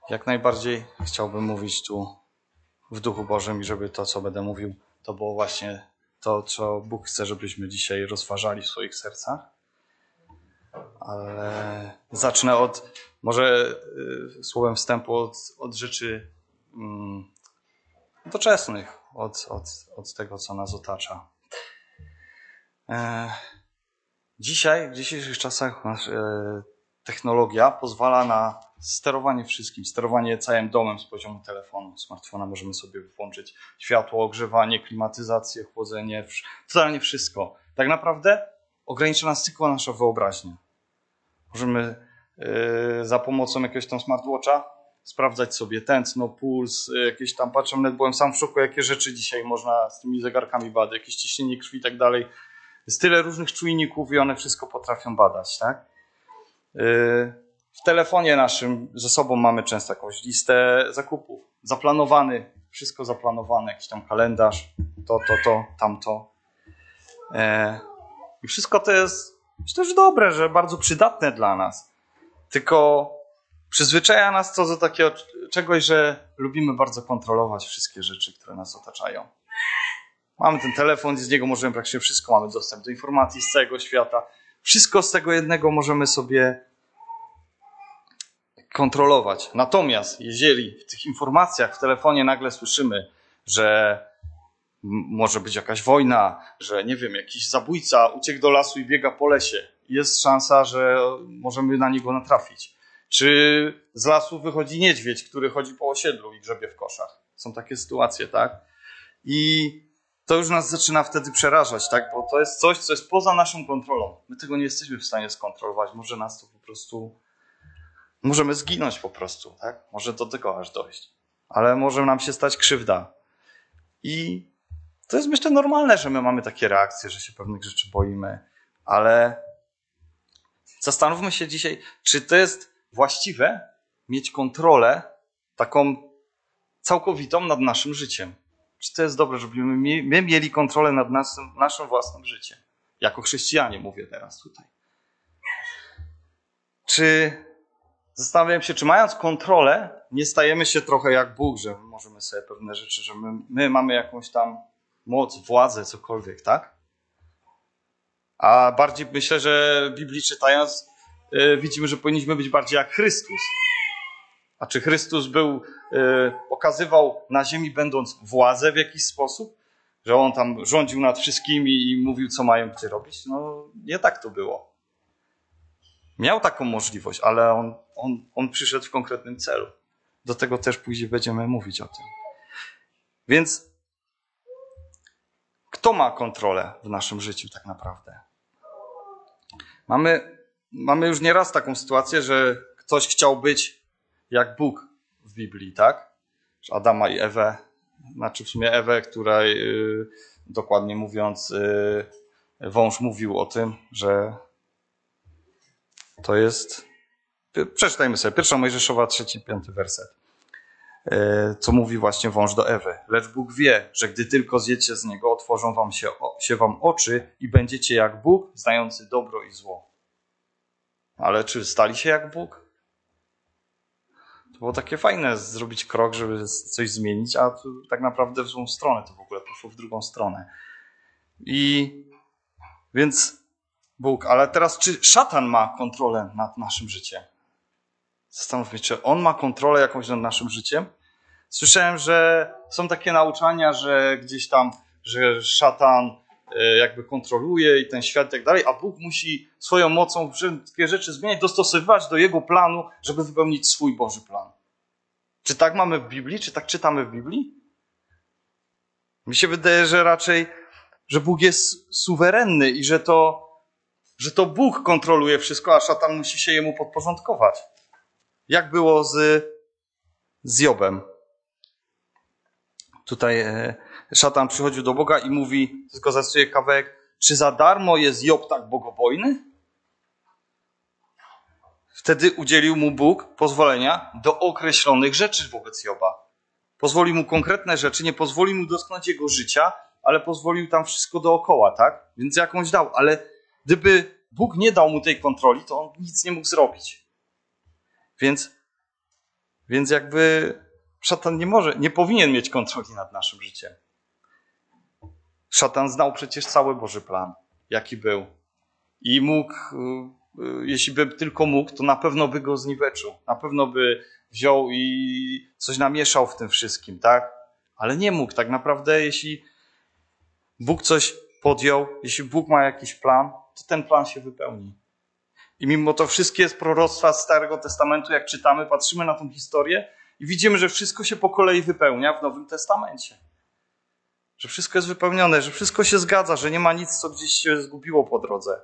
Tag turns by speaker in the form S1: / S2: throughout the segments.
S1: Jak najbardziej chciałbym mówić tu w Duchu Bożym i żeby to, co będę mówił, to było właśnie to, co Bóg chce, żebyśmy dzisiaj rozważali w swoich sercach. Ale zacznę może słowem wstępu od rzeczy doczesnych, od tego, co nas otacza. Dzisiaj, w dzisiejszych czasach technologia pozwala na sterowanie wszystkim, sterowanie całym domem z poziomu telefonu, smartfona. Możemy sobie włączyć światło, ogrzewanie, klimatyzację, chłodzenie, totalnie wszystko. Tak naprawdę ogranicza nas tylko nasza wyobraźnia. Możemy za pomocą jakiegoś tam smartwatcha sprawdzać sobie tętno, puls, jakieś tam, patrzę, nawet byłem sam w szoku, jakie rzeczy dzisiaj można z tymi zegarkami badać, jakieś ciśnienie krwi i tak dalej. Jest tyle różnych czujników i one wszystko potrafią badać, tak? W telefonie naszym ze sobą mamy często jakąś listę zakupów. Zaplanowany, wszystko zaplanowane, jakiś tam kalendarz, to, tamto. I wszystko to jest też dobre, że bardzo przydatne dla nas. Tylko przyzwyczaja nas to do takiego czegoś, że lubimy bardzo kontrolować wszystkie rzeczy, które nas otaczają. Mamy ten telefon i z niego możemy praktycznie wszystko, mamy dostęp do informacji z całego świata. Wszystko z tego jednego możemy sobie kontrolować. Natomiast jeżeli w tych informacjach w telefonie nagle słyszymy, że może być jakaś wojna, że nie wiem, jakiś zabójca uciekł do lasu i biega po lesie, jest szansa, że możemy na niego natrafić. Czy z lasu wychodzi niedźwiedź, który chodzi po osiedlu i grzebie w koszach. Są takie sytuacje, tak? I to już nas zaczyna wtedy przerażać, tak? Bo to jest coś, co jest poza naszą kontrolą. My tego nie jesteśmy w stanie skontrolować. Może nas to po prostu... Możemy zginąć po prostu, tak? Może do tego aż dojść. Ale może nam się stać krzywda. I to jest, myślę, normalne, że my mamy takie reakcje, że się pewnych rzeczy boimy. Ale zastanówmy się dzisiaj, czy to jest właściwe mieć kontrolę taką całkowitą nad naszym życiem. Czy to jest dobre, żebyśmy my mieli kontrolę nad naszym własnym życiem? Jako chrześcijanie mówię teraz tutaj. Zastanawiam się, czy mając kontrolę, nie stajemy się trochę jak Bóg, że możemy sobie pewne rzeczy, że my mamy jakąś tam moc, władzę, cokolwiek, tak? A bardziej myślę, że Biblii czytając, widzimy, że powinniśmy być bardziej jak Chrystus. A czy Chrystus okazywał na ziemi, będąc władzę w jakiś sposób? Że on tam rządził nad wszystkimi i mówił, co mają gdzie robić? No, nie tak to było. Miał taką możliwość, ale on przyszedł w konkretnym celu. Do tego też później będziemy mówić o tym. Więc kto ma kontrolę w naszym życiu tak naprawdę? Mamy już nieraz taką sytuację, że ktoś chciał być jak Bóg w Biblii, tak? Adama i Ewę, znaczy w sumie Ewę, której dokładnie mówiąc wąż mówił o tym, że to jest... Przeczytajmy sobie. 1 Mojżeszowa, 3-5 werset. Co mówi właśnie wąż do Ewy. Lecz Bóg wie, że gdy tylko zjecie z niego, otworzą się wam oczy i będziecie jak Bóg, znający dobro i zło. Ale czy stali się jak Bóg? To było takie fajne zrobić krok, żeby coś zmienić, a tu tak naprawdę w złą stronę to w ogóle poszło w drugą stronę. I więc Bóg, ale teraz czy szatan ma kontrolę nad naszym życiem? Zastanówmy się, czy on ma kontrolę jakąś nad naszym życiem? Słyszałem, że są takie nauczania, że gdzieś tam, że szatan jakby kontroluje i ten świat i tak dalej, a Bóg musi swoją mocą wszystkie rzeczy zmieniać, dostosowywać do jego planu, żeby wypełnić swój Boży plan. Czy tak mamy w Biblii? Czy tak czytamy w Biblii? Mi się wydaje, że raczej, że Bóg jest suwerenny i że to Bóg kontroluje wszystko, a szatan musi się jemu podporządkować. Jak było z Jobem? Tutaj szatan przychodził do Boga i mówi, tylko zacytuję kawałek, czy za darmo jest Job tak bogobojny? Wtedy udzielił mu Bóg pozwolenia do określonych rzeczy wobec Joba. Pozwolił mu konkretne rzeczy, nie pozwolił mu dotknąć jego życia, ale pozwolił tam wszystko dookoła, tak? Więc jakąś dał, ale gdyby Bóg nie dał mu tej kontroli, to on nic nie mógł zrobić. Więc Więc jakby szatan nie powinien mieć kontroli nad naszym życiem. Szatan znał przecież cały Boży plan, jaki był. I mógł, jeśli by tylko mógł, to na pewno by go zniweczył. Na pewno by wziął i coś namieszał w tym wszystkim, tak? Ale nie mógł. Tak naprawdę, jeśli Bóg coś podjął, jeśli Bóg ma jakiś plan, to ten plan się wypełni. I mimo to wszystkie proroctwa z Starego Testamentu, jak czytamy, patrzymy na tą historię i widzimy, że wszystko się po kolei wypełnia w Nowym Testamencie. Że wszystko jest wypełnione, że wszystko się zgadza, że nie ma nic, co gdzieś się zgubiło po drodze.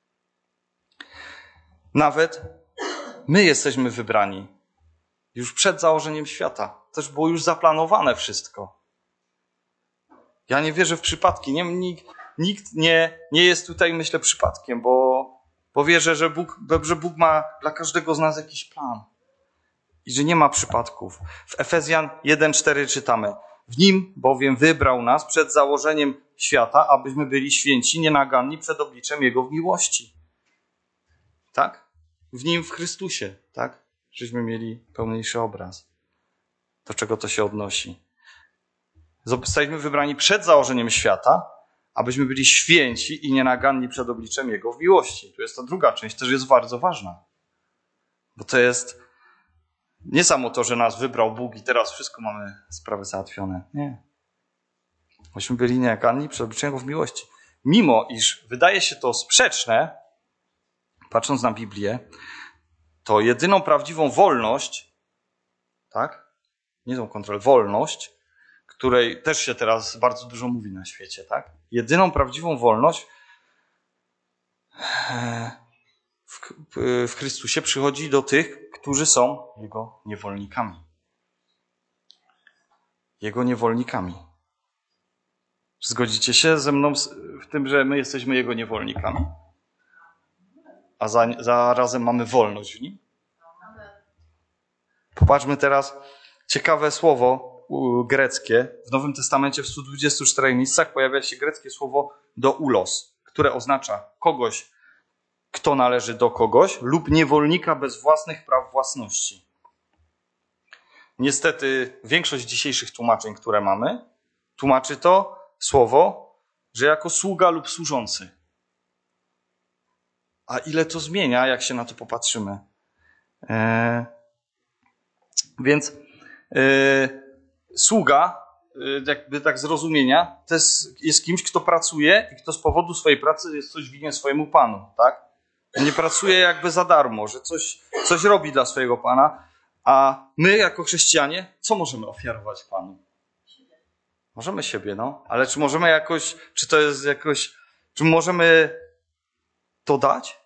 S1: Nawet my jesteśmy wybrani. Już przed założeniem świata. Też było już zaplanowane wszystko. Ja nie wierzę w przypadki. Nikt nie jest tutaj, myślę, przypadkiem, bo wierzę, że Bóg ma dla każdego z nas jakiś plan. I że nie ma przypadków. W Efezjan 1:4 czytamy: w nim bowiem wybrał nas przed założeniem świata, abyśmy byli święci, nienaganni przed obliczem Jego w miłości. Tak? W nim, w Chrystusie, tak? Żeśmy mieli pełniejszy obraz. Do czego to się odnosi? Zostaliśmy wybrani przed założeniem świata, abyśmy byli święci i nienaganni przed obliczem Jego w miłości. Tu jest ta druga część, też jest bardzo ważna. Bo to jest nie samo to, że nas wybrał Bóg i teraz wszystko mamy sprawy załatwione. Nie. Myśmy byli nienaganni przed obliczem Jego w miłości. Mimo iż wydaje się to sprzeczne, patrząc na Biblię, to jedyną prawdziwą wolność, tak? Nie tą kontrolę, wolność, której też się teraz bardzo dużo mówi na świecie, tak? Jedyną prawdziwą wolność w Chrystusie przychodzi do tych, którzy są Jego niewolnikami. Jego niewolnikami. Zgodzicie się ze mną w tym, że my jesteśmy Jego niewolnikami? A zarazem mamy wolność w Nim? Popatrzmy teraz, ciekawe słowo greckie. W Nowym Testamencie w 124 miejscach pojawia się greckie słowo doulos, które oznacza kogoś, kto należy do kogoś, lub niewolnika bez własnych praw własności. Niestety większość dzisiejszych tłumaczeń, które mamy, tłumaczy to słowo, że jako sługa lub służący. A ile to zmienia, jak się na to popatrzymy. Więc sługa, jakby tak zrozumienia, to jest kimś, kto pracuje i kto z powodu swojej pracy jest coś winien swojemu panu, tak? Nie pracuje jakby za darmo, że coś robi dla swojego pana, a my jako chrześcijanie, co możemy ofiarować panu? Możemy siebie, no, ale czy możemy jakoś, czy możemy to dać?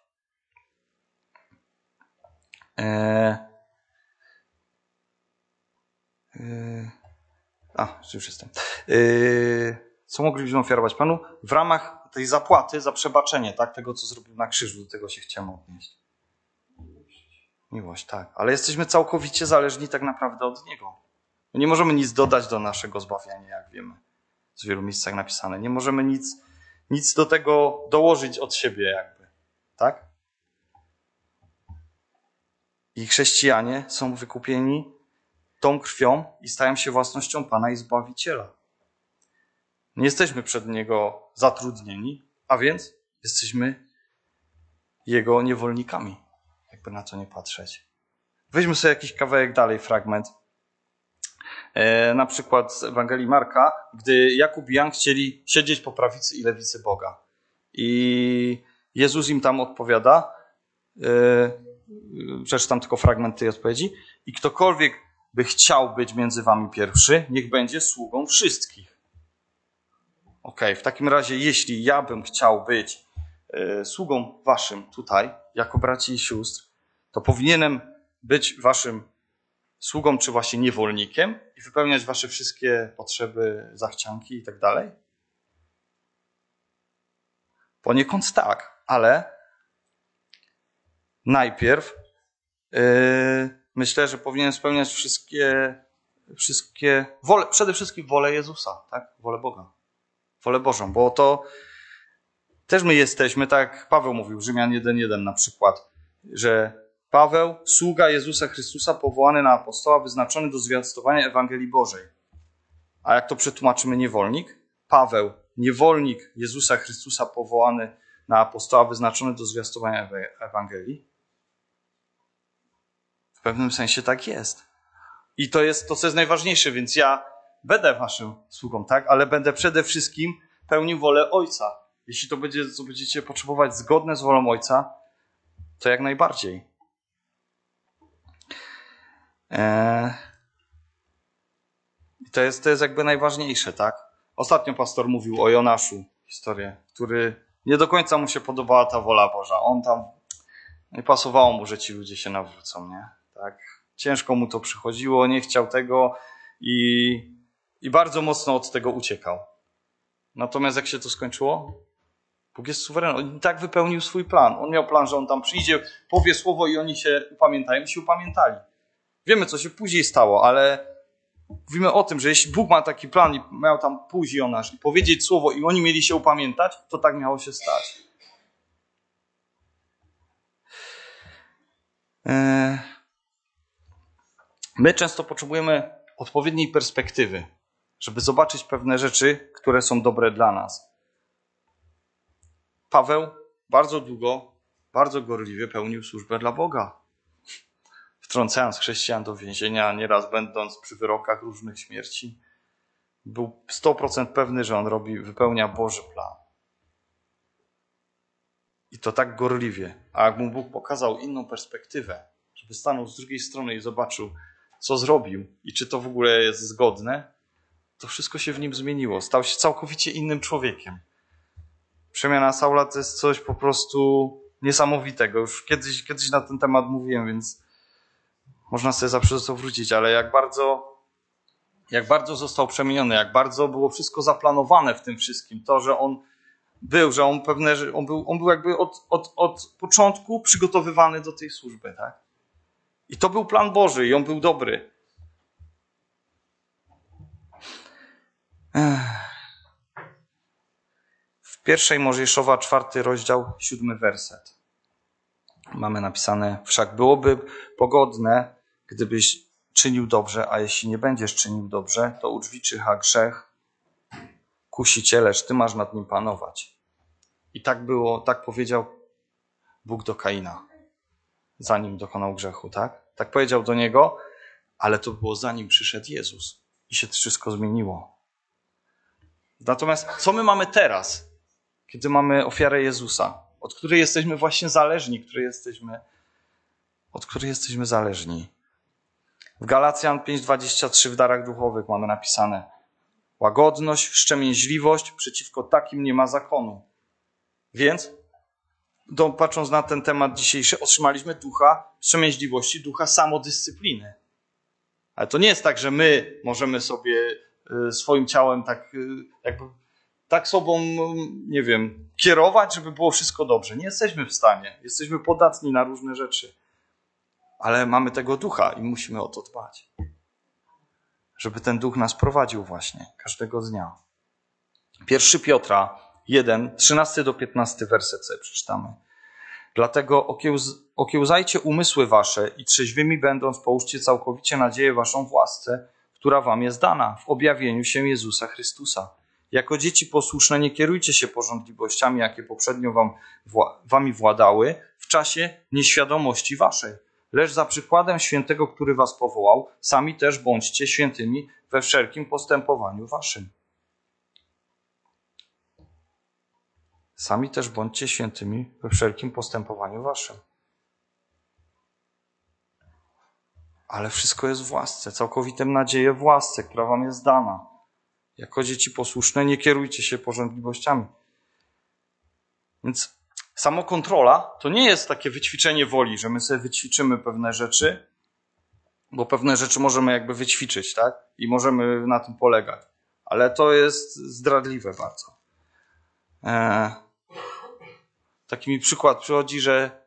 S1: Już jestem. Co moglibyśmy ofiarować Panu? W ramach tej zapłaty za przebaczenie, tak? Tego, co zrobił na krzyżu, do tego się chciałem odnieść. Miłość, tak. Ale jesteśmy całkowicie zależni tak naprawdę od Niego. Nie możemy nic dodać do naszego zbawienia, jak wiemy. W wielu miejscach napisane. Nie możemy nic do tego dołożyć od siebie jakby. Tak? I chrześcijanie są wykupieni tą krwią i stają się własnością Pana i Zbawiciela. Nie jesteśmy przed Niego zatrudnieni, a więc jesteśmy Jego niewolnikami, jakby na to nie patrzeć. Weźmy sobie jakiś kawałek dalej, fragment. Na przykład z Ewangelii Marka, gdy Jakub i Jan chcieli siedzieć po prawicy i lewicy Boga. I Jezus im tam odpowiada, przeczytam tylko fragment tej odpowiedzi, i ktokolwiek by chciał być między wami pierwszy, niech będzie sługą wszystkich. Okej, w takim razie, jeśli ja bym chciał być sługą waszym tutaj, jako braci i sióstr, to powinienem być waszym sługą, czy właśnie niewolnikiem i wypełniać wasze wszystkie potrzeby, zachcianki i tak dalej? Poniekąd tak, ale najpierw myślę, że powinien spełniać wszystkie przede wszystkim wolę Jezusa, tak? Wolę Boga, wolę Bożą, bo to też my jesteśmy, tak jak Paweł mówił, Rzymian 1:1 na przykład, że Paweł, sługa Jezusa Chrystusa, powołany na apostoła, wyznaczony do zwiastowania Ewangelii Bożej. A jak to przetłumaczymy niewolnik? Paweł, niewolnik Jezusa Chrystusa, powołany na apostoła, wyznaczony do zwiastowania Ewangelii. W pewnym sensie tak jest. I to jest to, co jest najważniejsze, więc ja będę waszym sługą, tak? Ale będę przede wszystkim pełnił wolę Ojca. Jeśli to będzie, co będziecie potrzebować zgodne z wolą Ojca, to jak najbardziej. To jest jakby najważniejsze, tak? Ostatnio pastor mówił o Jonaszu, historię, który nie do końca mu się podobała ta wola Boża. On tam, nie pasowało mu, że ci ludzie się nawrócą, nie? Tak? Ciężko mu to przychodziło, nie chciał tego i bardzo mocno od tego uciekał. Natomiast jak się to skończyło? Bóg jest suwerenny. On i tak wypełnił swój plan. On miał plan, że on tam przyjdzie, powie słowo i oni się upamiętają. I się upamiętali. Wiemy, co się później stało, ale mówimy o tym, że jeśli Bóg ma taki plan i miał tam pójść Jonasz i powiedzieć słowo i oni mieli się upamiętać, to tak miało się stać. My często potrzebujemy odpowiedniej perspektywy, żeby zobaczyć pewne rzeczy, które są dobre dla nas. Paweł bardzo długo, bardzo gorliwie pełnił służbę dla Boga. Wtrącając chrześcijan do więzienia, nieraz będąc przy wyrokach różnych śmierci, był 100% pewny, że on wypełnia Boży plan. I to tak gorliwie. A jak mu Bóg pokazał inną perspektywę, żeby stanął z drugiej strony i zobaczył, co zrobił i czy to w ogóle jest zgodne, to wszystko się w nim zmieniło. Stał się całkowicie innym człowiekiem. Przemiana Saula to jest coś po prostu niesamowitego. Już kiedyś na ten temat mówiłem, więc można sobie zawsze do tego wrócić, ale jak bardzo został przemieniony, jak bardzo było wszystko zaplanowane w tym wszystkim. To, że on był jakby od początku przygotowywany do tej służby, tak? I to był plan Boży i on był dobry. W 1 Mojżeszowa 4 rozdział 7 werset. Mamy napisane: wszak byłoby pogodne, gdybyś czynił dobrze, a jeśli nie będziesz czynił dobrze, to u drzwi czyha grzech, kusi cię, lecz ty masz nad nim panować. I tak było, tak powiedział Bóg do Kaina, zanim dokonał grzechu, tak? Tak powiedział do niego, ale to było zanim przyszedł Jezus i się wszystko zmieniło. Natomiast co my mamy teraz, kiedy mamy ofiarę Jezusa, od której jesteśmy właśnie zależni, od której jesteśmy zależni? W Galacjan 5:23 w darach duchowych mamy napisane: łagodność, wstrzemięźliwość, przeciwko takim nie ma zakonu. Więc, patrząc na ten temat dzisiejszy, otrzymaliśmy ducha wstrzemięźliwości, ducha samodyscypliny. Ale to nie jest tak, że my możemy sobie swoim ciałem tak sobą, nie wiem, kierować, żeby było wszystko dobrze. Nie jesteśmy w stanie. Jesteśmy podatni na różne rzeczy. Ale mamy tego ducha i musimy o to dbać. Żeby ten duch nas prowadził właśnie każdego dnia. 1 Piotra 1, 13-15 werset sobie przeczytamy. Dlatego okiełzajcie umysły wasze i trzeźwymi będąc połóżcie całkowicie nadzieję waszą w łasce, która wam jest dana w objawieniu się Jezusa Chrystusa. Jako dzieci posłuszne nie kierujcie się pożądliwościami, jakie poprzednio wami władały w czasie nieświadomości waszej. Lecz za przykładem świętego, który was powołał, sami też bądźcie świętymi we wszelkim postępowaniu waszym. Sami też bądźcie świętymi we wszelkim postępowaniu waszym. Ale wszystko jest w łasce, całkowitym nadzieję w łasce, która wam jest dana. Jako dzieci posłuszne nie kierujcie się pożądliwościami. Więc samokontrola to nie jest takie wyćwiczenie woli, że my sobie wyćwiczymy pewne rzeczy, bo pewne rzeczy możemy jakby wyćwiczyć, tak? I możemy na tym polegać. Ale to jest zdradliwe bardzo. Taki mi przykład przychodzi, że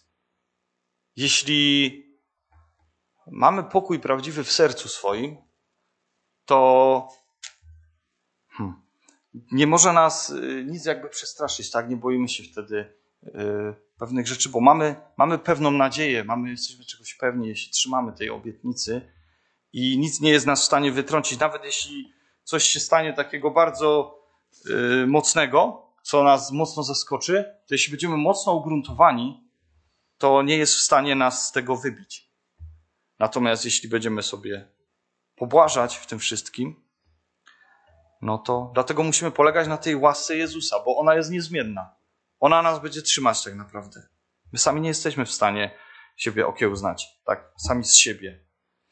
S1: jeśli mamy pokój prawdziwy w sercu swoim, to nie może nas nic jakby przestraszyć, tak? Nie boimy się wtedy pewnych rzeczy, bo mamy pewną nadzieję, jesteśmy czegoś pewni, jeśli trzymamy tej obietnicy i nic nie jest nas w stanie wytrącić. Nawet jeśli coś się stanie takiego bardzo mocnego, co nas mocno zaskoczy, to jeśli będziemy mocno ugruntowani, to nie jest w stanie nas z tego wybić. Natomiast jeśli będziemy sobie pobłażać w tym wszystkim, no to dlatego musimy polegać na tej łasce Jezusa, bo ona jest niezmienna. Ona nas będzie trzymać tak naprawdę. My sami nie jesteśmy w stanie siebie okiełznać, tak sami z siebie.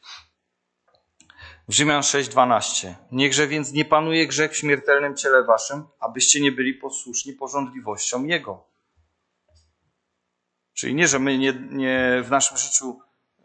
S1: W Rzymian 6:12. Niechże więc nie panuje grzech w śmiertelnym ciele waszym, abyście nie byli posłuszni pożądliwościom Jego. Czyli nie, że my nie w naszym życiu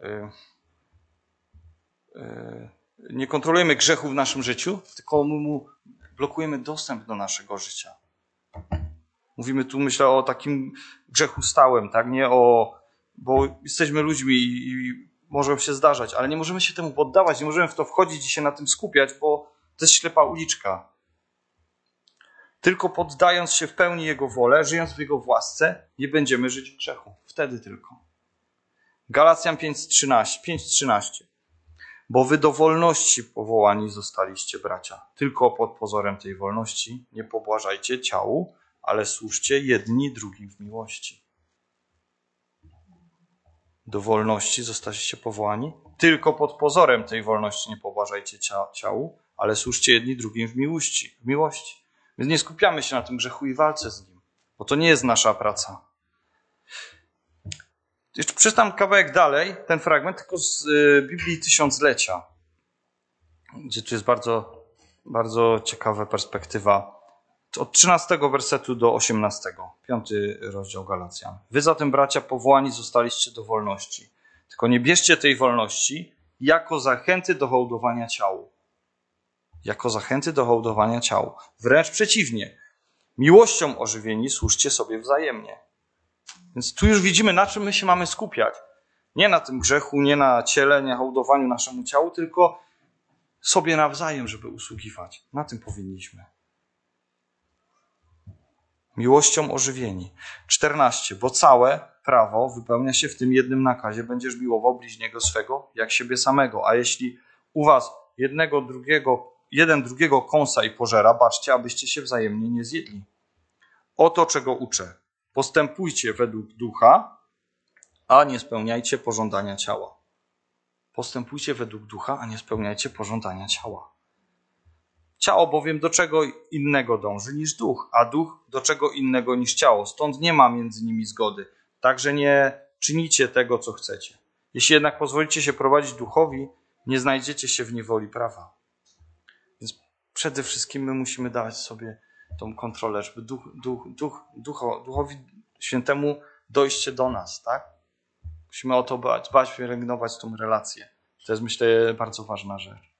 S1: nie kontrolujemy grzechu w naszym życiu, tylko my mu blokujemy dostęp do naszego życia. Mówimy tu, myślę, o takim grzechu stałym, tak? Bo jesteśmy ludźmi i może się zdarzać, ale nie możemy się temu poddawać, nie możemy w to wchodzić i się na tym skupiać, bo to jest ślepa uliczka. Tylko poddając się w pełni Jego wolę, żyjąc w Jego łasce, nie będziemy żyć w grzechu. Wtedy tylko. Galacjan 5:13. Bo wy do wolności powołani zostaliście, bracia. Tylko pod pozorem tej wolności nie pobłażajcie ciału, ale służcie jedni drugim w miłości. Do wolności zostaliście powołani? Tylko pod pozorem tej wolności nie pobłażajcie ciału, ale służcie jedni drugim w miłości. Więc nie skupiamy się na tym grzechu i walce z nim, bo to nie jest nasza praca. Jeszcze przeczytam kawałek dalej, ten fragment, tylko z Biblii Tysiąclecia, gdzie tu jest bardzo, bardzo ciekawa perspektywa. Od 13 wersetu do 18, 5 rozdział Galacjan. Wy zatem, bracia, powołani zostaliście do wolności. Tylko nie bierzcie tej wolności jako zachęty do hołdowania ciału. Jako zachęty do hołdowania ciału. Wręcz przeciwnie. Miłością ożywieni służcie sobie wzajemnie. Więc tu już widzimy, na czym my się mamy skupiać. Nie na tym grzechu, nie na ciele, nie na hołdowaniu naszemu ciału, tylko sobie nawzajem, żeby usługiwać. Na tym powinniśmy. Miłością ożywieni. 14. Bo całe prawo wypełnia się w tym jednym nakazie. Będziesz miłował bliźniego swego jak siebie samego. A jeśli u was jeden drugiego kąsa i pożera, baczcie, abyście się wzajemnie nie zjedli. Oto czego uczę. Postępujcie według ducha, a nie spełniajcie pożądania ciała. Postępujcie według ducha, a nie spełniajcie pożądania ciała. Ciało bowiem do czego innego dąży niż duch, a duch do czego innego niż ciało. Stąd nie ma między nimi zgody. Także nie czynicie tego, co chcecie. Jeśli jednak pozwolicie się prowadzić duchowi, nie znajdziecie się w niewoli prawa. Więc przede wszystkim my musimy dawać sobie tą kontrolę, żeby Duchowi Świętemu dojście do nas, tak? Musimy o to dbać, pielęgnować tą relację. To jest, myślę, bardzo ważna rzecz.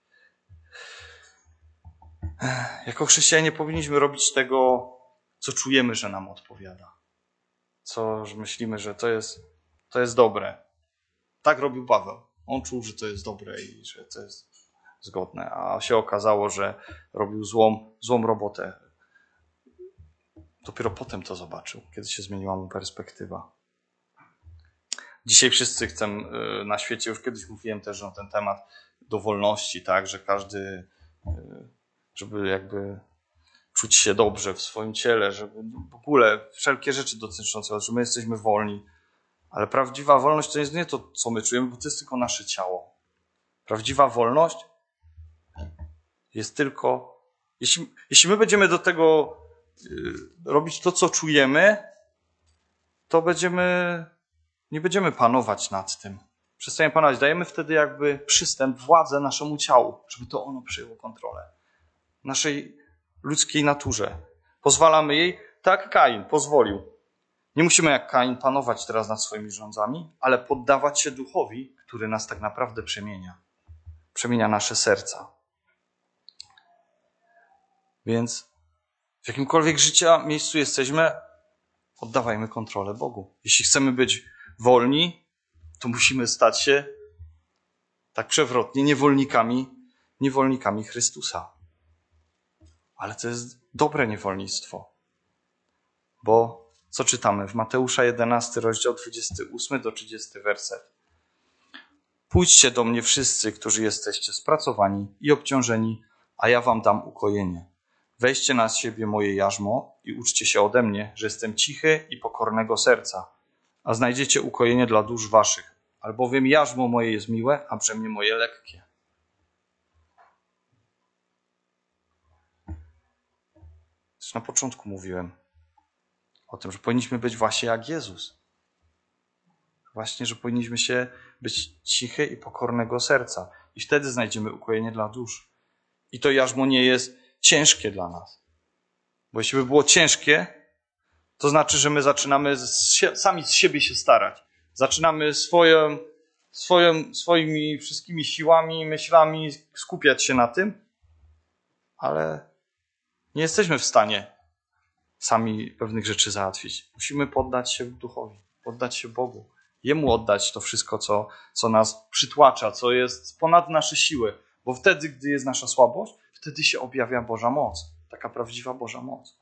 S1: Jako chrześcijanie powinniśmy robić tego, co czujemy, że nam odpowiada. Co myślimy, że to jest dobre. Tak robił Paweł. On czuł, że to jest dobre i że to jest zgodne, a się okazało, że robił złą robotę. Dopiero potem to zobaczył, kiedy się zmieniła mu perspektywa. Dzisiaj wszyscy chcą na świecie, już kiedyś mówiłem też na ten temat, do wolności, tak, że każdy, żeby jakby czuć się dobrze w swoim ciele, żeby w ogóle wszelkie rzeczy dotyczące, że my jesteśmy wolni. Ale prawdziwa wolność to jest nie to, co my czujemy, bo to jest tylko nasze ciało. Prawdziwa wolność jest tylko... Jeśli my będziemy do tego robić to, co czujemy, to nie będziemy panować nad tym. Przestajemy panować. Dajemy wtedy jakby przystęp, władzę naszemu ciału, żeby to ono przejęło kontrolę. Naszej ludzkiej naturze. Pozwalamy jej, tak Kain pozwolił. Nie musimy jak Kain panować teraz nad swoimi rządzami, ale poddawać się duchowi, który nas tak naprawdę przemienia. Przemienia nasze serca. Więc w jakimkolwiek życia miejscu jesteśmy, oddawajmy kontrolę Bogu. Jeśli chcemy być wolni, to musimy stać się tak przewrotnie niewolnikami Chrystusa. Ale to jest dobre niewolnictwo, bo Co czytamy? W Mateusza 11, rozdział 28 do 30 werset. Pójdźcie do mnie wszyscy, którzy jesteście spracowani i obciążeni, a ja wam dam ukojenie. Weźcie na siebie moje jarzmo i uczcie się ode mnie, że jestem cichy i pokornego serca, a znajdziecie ukojenie dla dusz waszych, albowiem jarzmo moje jest miłe, a brzemię moje lekkie. Już na początku mówiłem o tym, że powinniśmy być właśnie jak Jezus. Właśnie, że powinniśmy się być cichy i pokornego serca. I wtedy znajdziemy ukojenie dla dusz. I to jarzmo nie jest ciężkie dla nas. Bo jeśli by było ciężkie, to znaczy, że my zaczynamy sami z siebie się starać. Zaczynamy swoimi wszystkimi siłami, myślami skupiać się na tym, ale nie jesteśmy w stanie sami pewnych rzeczy załatwić. Musimy poddać się Duchowi, poddać się Bogu. Jemu oddać to wszystko, co nas przytłacza, co jest ponad nasze siły. Bo wtedy, gdy jest nasza słabość, wtedy się objawia Boża moc. Taka prawdziwa Boża moc.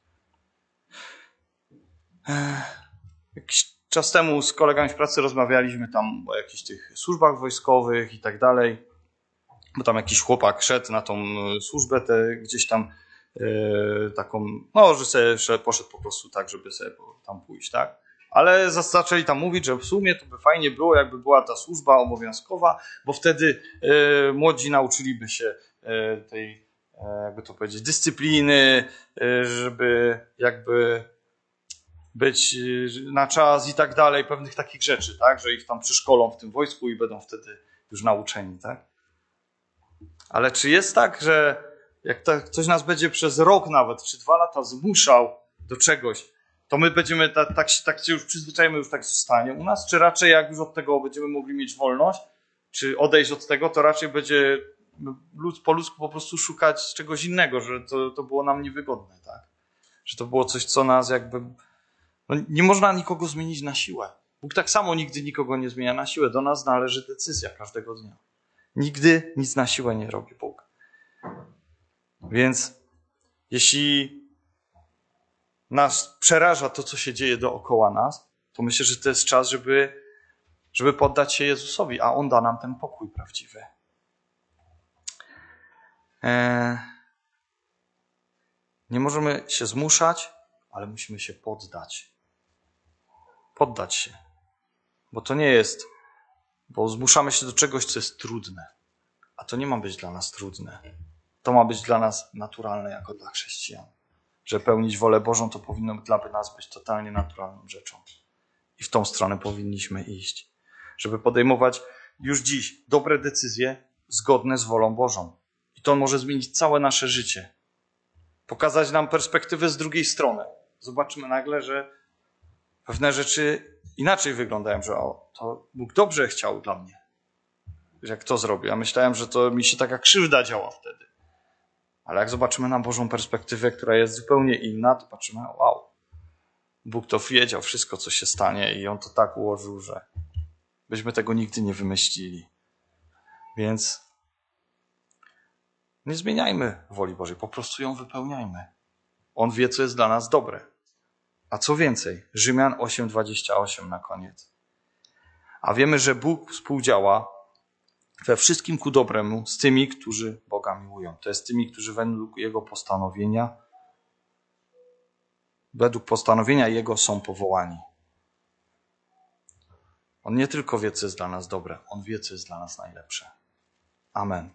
S1: Jakiś czas temu z kolegami w pracy rozmawialiśmy tam o jakichś tych służbach wojskowych i tak dalej. Bo tam jakiś chłopak szedł na tą służbę gdzieś tam taką, no, że sobie poszedł po prostu tak, żeby sobie tam pójść, tak? Ale zaczęli tam mówić, że w sumie to by fajnie było, jakby była ta służba obowiązkowa, bo wtedy młodzi nauczyliby się tej, jakby to powiedzieć, dyscypliny, żeby jakby być na czas i tak dalej, pewnych takich rzeczy, tak? Że ich tam przeszkolą w tym wojsku i będą wtedy już nauczeni, tak? Ale czy jest tak, że jak ktoś nas będzie przez rok nawet, czy 2 lata zmuszał do czegoś, to my będziemy tak się już przyzwyczajemy, już tak zostanie u nas? Czy raczej jak już od tego będziemy mogli mieć wolność, czy odejść od tego, to raczej będzie po ludzku po prostu szukać czegoś innego, że to było nam niewygodne, tak? Że to było coś, co nas jakby... No, nie można nikogo zmienić na siłę. Bóg tak samo nigdy nikogo nie zmienia na siłę. Do nas należy decyzja każdego dnia. Nigdy nic na siłę nie robi Bóg. Więc jeśli nas przeraża to, co się dzieje dookoła nas, to myślę, że to jest czas, żeby poddać się Jezusowi, a On da nam ten pokój prawdziwy. Nie możemy się zmuszać, ale musimy się poddać. Poddać się. Bo to nie jest, bo zmuszamy się do czegoś, co jest trudne. A to nie ma być dla nas trudne. To ma być dla nas naturalne jako dla chrześcijan. Że pełnić wolę Bożą to powinno dla nas być totalnie naturalną rzeczą. I w tą stronę powinniśmy iść. Żeby podejmować już dziś dobre decyzje zgodne z wolą Bożą. I to może zmienić całe nasze życie. Pokazać nam perspektywę z drugiej strony. Zobaczymy nagle, że pewne rzeczy inaczej wyglądają, że to Bóg dobrze chciał dla mnie. Jak to zrobił. Ja myślałem, że to mi się taka krzywda działa wtedy. Ale jak zobaczymy na Bożą perspektywę, która jest zupełnie inna, to patrzymy, wow, Bóg to wiedział wszystko, co się stanie i On to tak ułożył, że byśmy tego nigdy nie wymyślili. Więc nie zmieniajmy woli Bożej, po prostu ją wypełniajmy. On wie, co jest dla nas dobre. A co więcej, Rzymian 8:28 na koniec. A wiemy, że Bóg współdziała we wszystkim ku dobremu z tymi, którzy Boga miłują. To jest tymi, którzy według postanowienia Jego są powołani. On nie tylko wie, co jest dla nas dobre, On wie, co jest dla nas najlepsze. Amen.